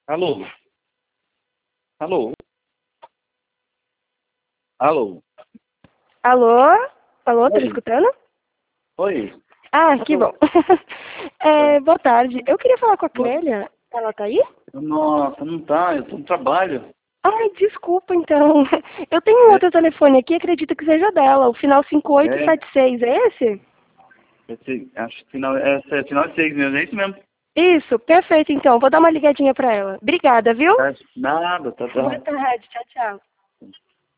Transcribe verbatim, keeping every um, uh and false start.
Alô? Alô? Alô? Alô? Alô, tá me Oi? escutando? Oi? Ah, que Alô? bom. É, Oi. boa tarde. Eu queria falar com a Boa- Clélia. Ela tá aí? Nossa, não tá, eu tô no trabalho. Ai, desculpa, então. Eu tenho um É, outro telefone aqui, acredito que seja dela. O final cinco oito é, sete seis, é esse? esse, acho que final, é, é final de seis mesmo, é isso mesmo. Isso, perfeito, então. Vou dar uma ligadinha pra ela. Obrigada, viu? É, nada, tá, Boa tá. tarde, tchau, tchau.